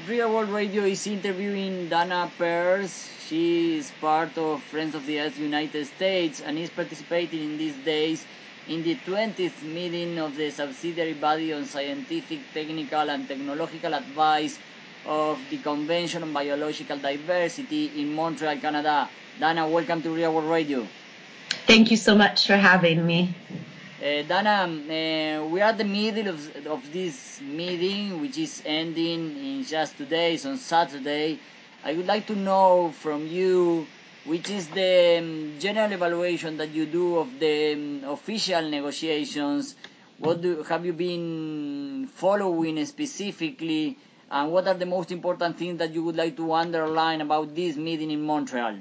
Real World Radio is interviewing Dana Pearce. She is part of Friends of the Earth United States and is participating in these days in the 20th meeting of the subsidiary body on scientific, technical and technological advice of the Convention on Biological Diversity in Montreal, Canada. Dana, welcome to Real World Radio. Thank you so much for having me. Dana, we are at the middle of this meeting, which is ending in just 2 days, on Saturday. I would like to know from you, which is the general evaluation that you do of the official negotiations. What have you been following specifically, and what are the most important things that you would like to underline about this meeting in Montreal?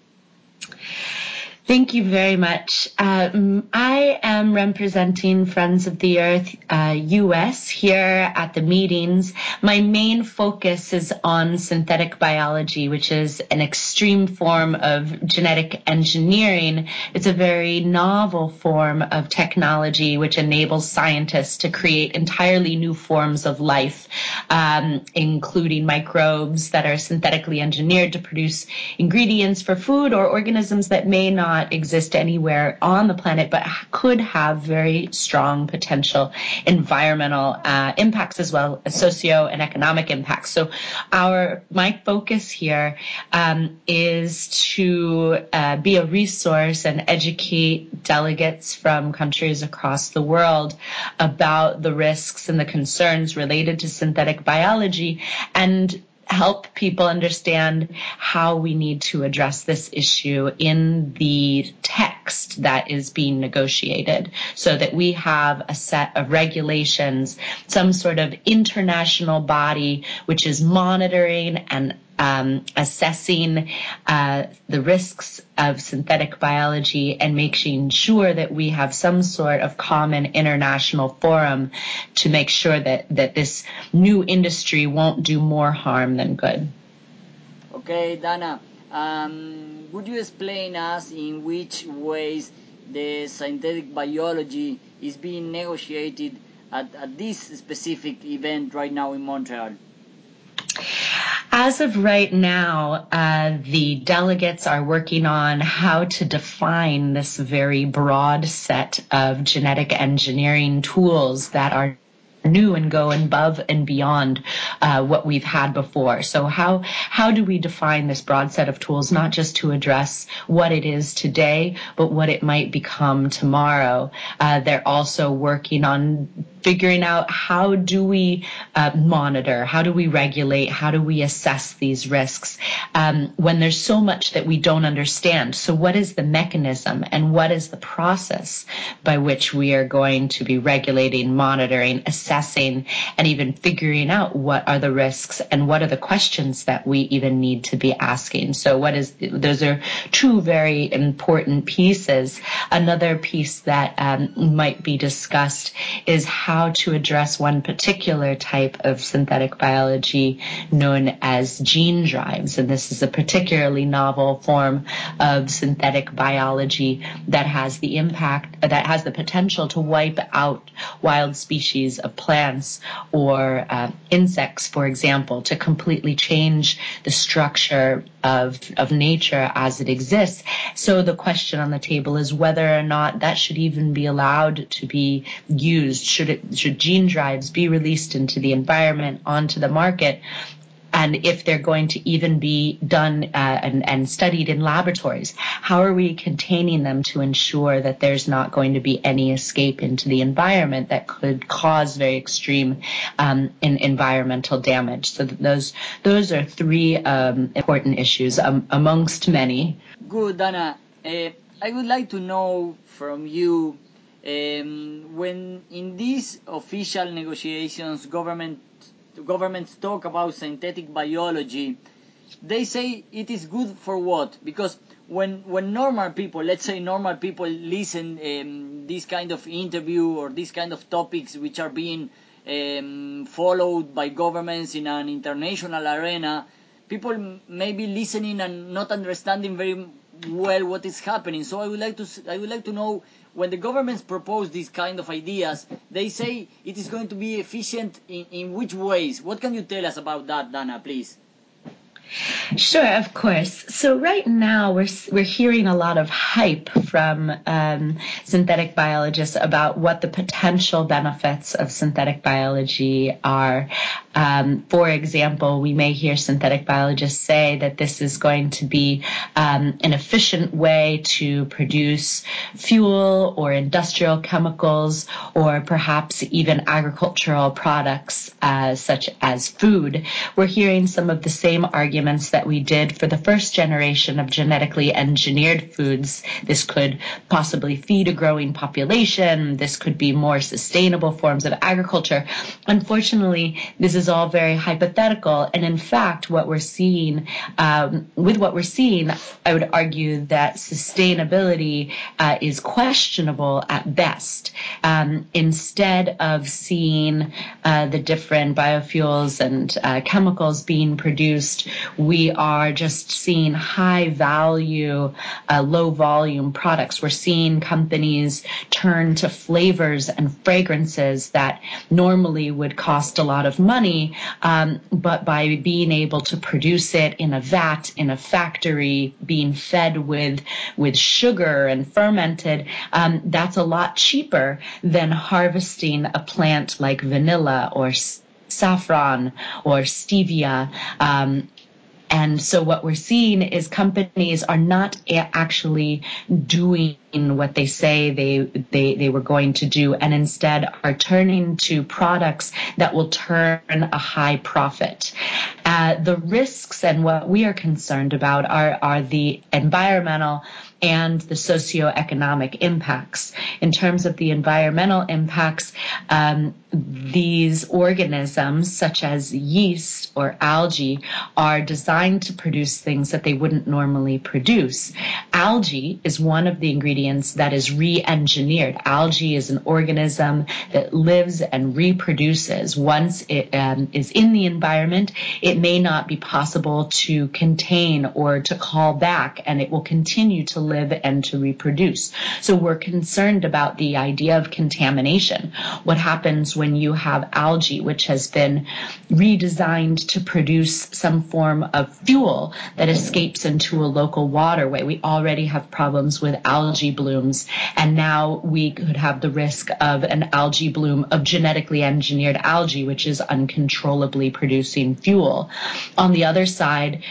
Thank you very much. I am representing Friends of the Earth US here at the meetings. My main focus is on synthetic biology, which is an extreme form of genetic engineering. It's a very novel form of technology which enables scientists to create entirely new forms of life, including microbes that are synthetically engineered to produce ingredients for food, or organisms that may not exist anywhere on the planet but could have very strong potential environmental impacts as well as socio and economic impacts. So my focus here is to be a resource and educate delegates from countries across the world about the risks and the concerns related to synthetic biology, and help people understand how we need to address this issue in the text that is being negotiated, so that we have a set of regulations, some sort of international body which is monitoring and assessing the risks of synthetic biology, and making sure that we have some sort of common international forum to make sure that this new industry won't do more harm than good. Okay, Dana, would you explain us in which ways the synthetic biology is being negotiated at this specific event right now in Montreal? As of right now, the delegates are working on how to define this very broad set of genetic engineering tools that are new and go above and beyond what we've had before. So how do we define this broad set of tools, not just to address what it is today, but what it might become tomorrow? They're also working on figuring out how do we monitor, how do we regulate, how do we assess these risks when there's so much that we don't understand. So what is the mechanism and what is the process by which we are going to be regulating, monitoring, assessing, and even figuring out what are the risks and what are the questions that we even need to be asking. So those are two very important pieces. Another piece that might be discussed is how to address one particular type of synthetic biology known as gene drives. And this is a particularly novel form of synthetic biology that has the potential to wipe out wild species of plants or insects, for example, to completely change the structure of nature as it exists. So the question on the table is whether or not that should even be allowed to be used. Should gene drives be released into the environment, onto the market? And if they're going to even be done and studied in laboratories, how are we containing them to ensure that there's not going to be any escape into the environment that could cause very extreme environmental damage? So those are three important issues amongst many. Good, Dana. I would like to know from you, when in these official negotiations governments talk about synthetic biology, they say it is good for what? Because when normal people, let's say normal people, listen this kind of interview or this kind of topics which are being followed by governments in an international arena, people may be listening and not understanding very well what is happening. So I would like to know, when the governments propose these kind of ideas, they say it is going to be efficient in which ways? What can you tell us about that, Dana, please? Sure, of course. So right now we're hearing a lot of hype from synthetic biologists about what the potential benefits of synthetic biology are. For example, we may hear synthetic biologists say that this is going to be an efficient way to produce fuel or industrial chemicals, or perhaps even agricultural products such as food. We're hearing some of the same arguments that we did for the first generation of genetically engineered foods. This could possibly feed a growing population. This could be more sustainable forms of agriculture. Unfortunately, this is all very hypothetical. And in fact, what we're seeing, I would argue that sustainability is questionable at best. Instead of seeing the different biofuels and chemicals being produced, we are just seeing high value, low volume products. We're seeing companies turn to flavors and fragrances that normally would cost a lot of money, but by being able to produce it in a vat, in a factory, being fed with sugar and fermented, that's a lot cheaper than harvesting a plant like vanilla or saffron or stevia. And so what we're seeing is companies are not actually doing what they say they were going to do, and instead are turning to products that will turn a high profit. The risks and what we are concerned about are the environmental and the socioeconomic impacts. In terms of the environmental impacts, these organisms, such as yeast or algae, are designed to produce things that they wouldn't normally produce. Algae is one of the ingredients that is re-engineered. Algae is an organism that lives and reproduces. Once it is in the environment, it may not be possible to contain or to call back, and it will continue to live and to reproduce. So we're concerned about the idea of contamination. What happens when you have algae, which has been redesigned to produce some form of fuel that escapes into a local waterway? We already have problems with algae blooms, and now we could have the risk of an algae bloom of genetically engineered algae, which is uncontrollably producing fuel. On the other side,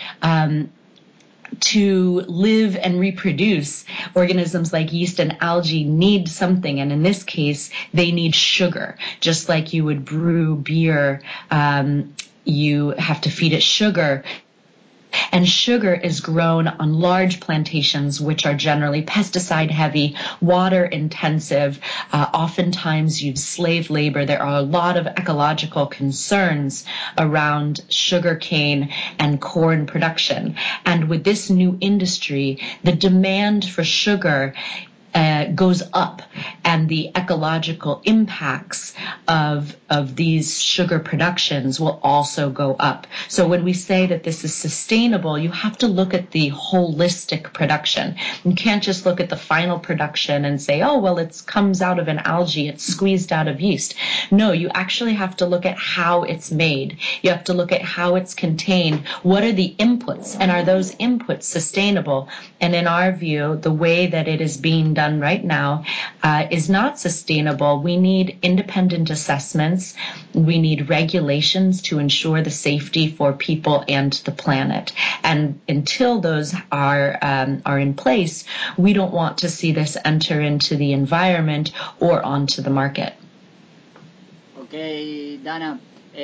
to live and reproduce, organisms like yeast and algae need something, and in this case, they need sugar. Just like you would brew beer, you have to feed it sugar. And sugar is grown on large plantations, which are generally pesticide heavy, water intensive. Oftentimes use slave labor. There are a lot of ecological concerns around sugarcane and corn production. And with this new industry, the demand for sugar goes up, and the ecological impacts of these sugar productions will also go up. So when we say that this is sustainable, you have to look at the holistic production. You can't just look at the final production and say, oh, well, it comes out of an algae, it's squeezed out of yeast. No, you actually have to look at how it's made. You have to look at how it's contained. What are the inputs, and are those inputs sustainable? And in our view, the way that it is being done right now is not sustainable. We need independent assessments. We need regulations to ensure the safety for people and the planet. And until those are in place, we don't want to see this enter into the environment or onto the market. Okay, Dana.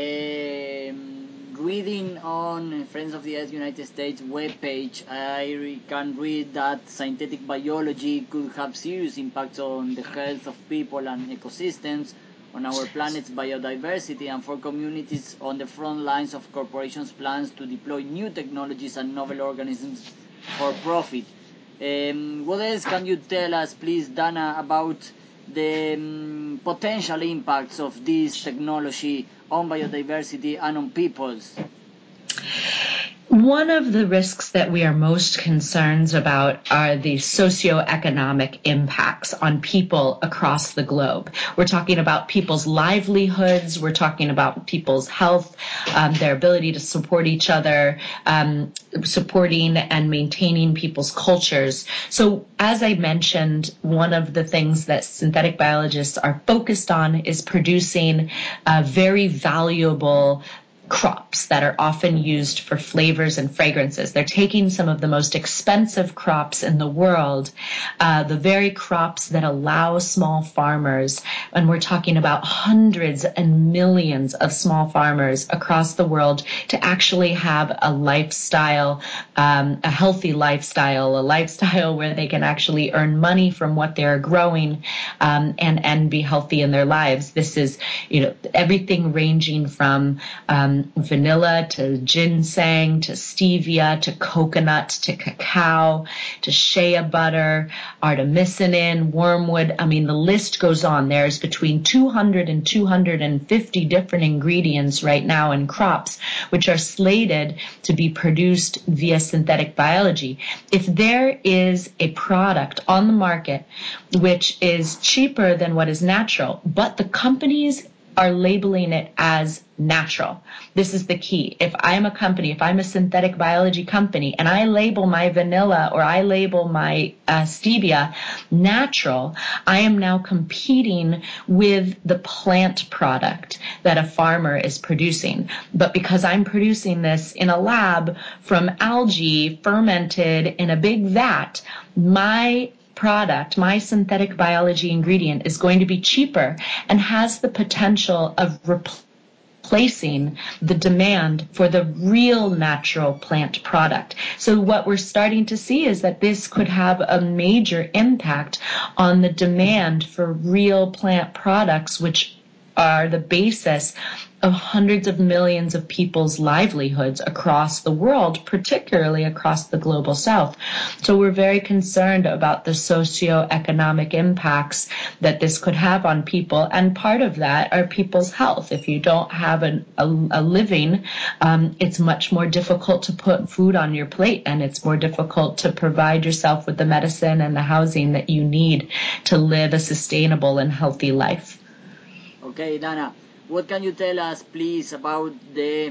Reading on Friends of the Earth United States webpage, I can read that synthetic biology could have serious impacts on the health of people and ecosystems, on our planet's biodiversity, and for communities on the front lines of corporations' plans to deploy new technologies and novel organisms for profit. What else can you tell us, please, Dana, about the potential impacts of this technology on biodiversity and on peoples? One of the risks that we are most concerned about are the socioeconomic impacts on people across the globe. We're talking about people's livelihoods. We're talking about people's health, their ability to support each other, supporting and maintaining people's cultures. So as I mentioned, one of the things that synthetic biologists are focused on is producing very valuable crops that are often used for flavors and fragrances. They're taking some of the most expensive crops in the world, the very crops that allow small farmers, and we're talking about hundreds and millions of small farmers across the world, to actually have a lifestyle, a healthy lifestyle, a lifestyle where they can actually earn money from what they're growing, and be healthy in their lives. This is, everything ranging from vanilla to ginseng to stevia to coconut to cacao to shea butter, artemisinin, wormwood. I mean, the list goes on. There's between 200 and 250 different ingredients right now in crops which are slated to be produced via synthetic biology. If there is a product on the market which is cheaper than what is natural, but the companies are labeling it as natural. This is the key. If I'm a company, if I'm a synthetic biology company, and I label my vanilla or I label my stevia natural, I am now competing with the plant product that a farmer is producing. But because I'm producing this in a lab from algae fermented in a big vat, my product, my synthetic biology ingredient, is going to be cheaper and has the potential of replacing the demand for the real natural plant product. So what we're starting to see is that this could have a major impact on the demand for real plant products, which are the basis of hundreds of millions of people's livelihoods across the world, particularly across the global south. So we're very concerned about the socioeconomic impacts that this could have on people, and part of that are people's health. If you don't have a living, it's much more difficult to put food on your plate, and it's more difficult to provide yourself with the medicine and the housing that you need to live a sustainable and healthy life. Okay, Dana, what can you tell us, please, about the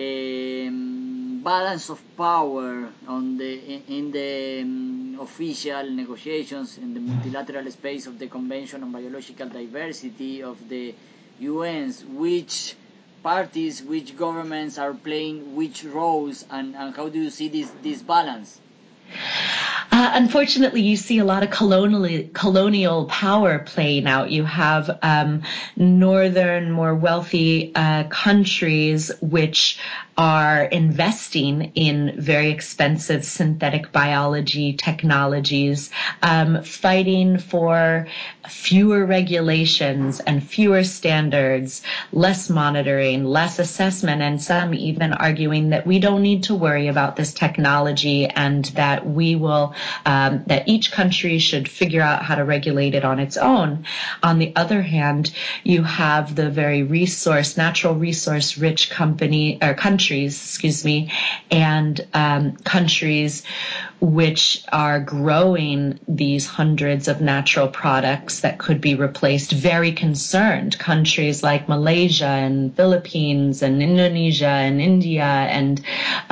balance of power in the official negotiations in the multilateral space of the Convention on Biological Diversity of the UN's? Which parties, which governments are playing which roles, and how do you see this balance? Unfortunately, you see a lot of colonial power playing out. You have northern, more wealthy countries which are investing in very expensive synthetic biology technologies, fighting for fewer regulations and fewer standards, less monitoring, less assessment, and some even arguing that we don't need to worry about this technology and that we will, that each country should figure out how to regulate it on its own. On the other hand, you have the very natural resource rich countries, and countries which are growing these hundreds of natural products that could be replaced, very concerned. Countries like Malaysia and Philippines and Indonesia and India and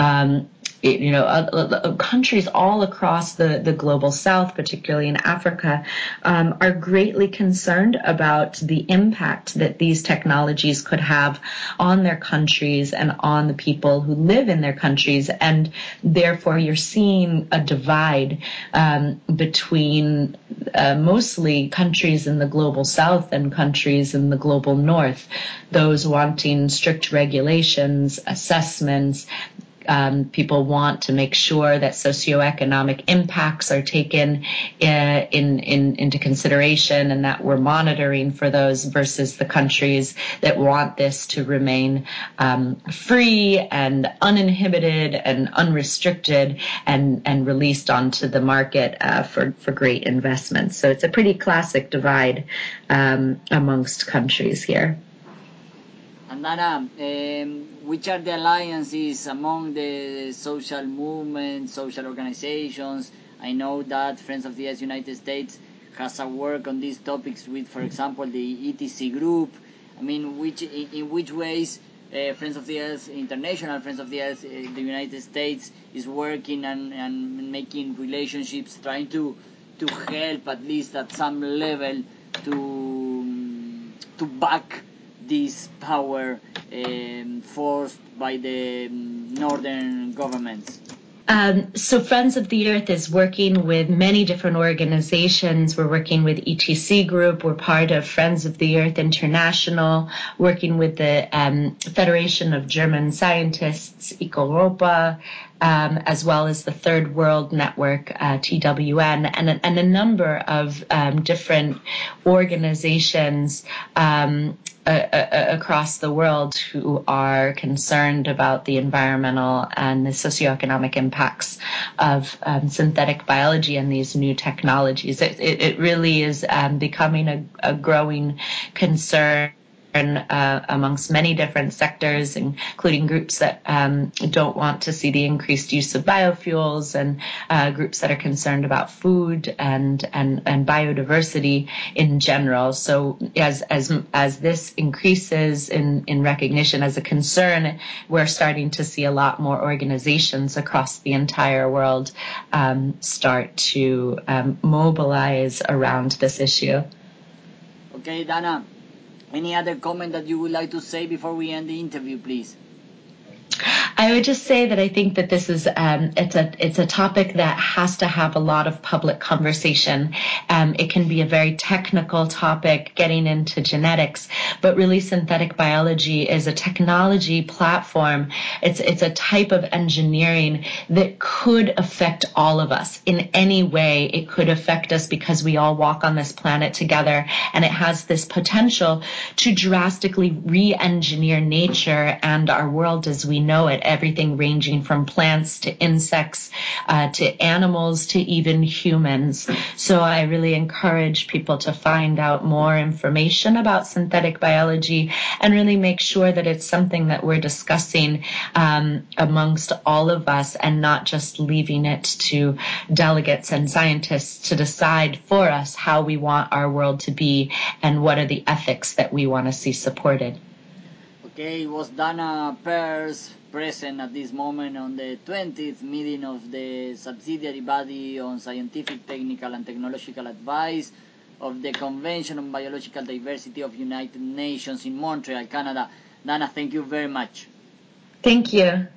countries all across the global south, particularly in Africa, are greatly concerned about the impact that these technologies could have on their countries and on the people who live in their countries. And therefore, you're seeing a divide between mostly countries in the global south and countries in the global north, those wanting strict regulations, assessments. People want to make sure that socioeconomic impacts are taken into consideration and that we're monitoring for those, versus the countries that want this to remain free and uninhibited and unrestricted and released onto the market for great investments. So it's a pretty classic divide amongst countries here. And Dana, which are the alliances among the social movements, social organizations? I know that Friends of the Earth United States has a work on these topics with, for example, the ETC group. I mean, in which ways Friends of the Earth International, Friends of the Earth, the United States is working and making relationships, trying to help at least at some level to back this power forced by the northern governments. So Friends of the Earth is working with many different organizations. We're working with ETC Group. We're part of Friends of the Earth International, working with the Federation of German Scientists, EcoEuropa, as well as the Third World Network, TWN, and a number of different organizations across the world who are concerned about the environmental and the socioeconomic impacts of synthetic biology and these new technologies. It really is becoming a growing concern amongst many different sectors, including groups that don't want to see the increased use of biofuels, and groups that are concerned about food and biodiversity in general. So as this increases in recognition as a concern, we're starting to see a lot more organizations across the entire world start to mobilize around this issue. Okay, Dana. Any other comment that you would like to say before we end the interview, please? I would just say that I think that this is it's a topic that has to have a lot of public conversation. It can be a very technical topic, getting into genetics, but really synthetic biology is a technology platform. It's a type of engineering that could affect all of us in any way. It could affect us because we all walk on this planet together, and it has this potential to drastically re-engineer nature and our world as we know it. Everything ranging from plants to insects to animals to even humans. So I really encourage people to find out more information about synthetic biology and really make sure that it's something that we're discussing amongst all of us, and not just leaving it to delegates and scientists to decide for us how we want our world to be and what are the ethics that we want to see supported. Okay, it was Dana Pearce present at this moment on the 20th meeting of the subsidiary body on scientific, technical and technological advice of the Convention on Biological Diversity of United Nations in Montreal, Canada. Dana, thank you very much. Thank you.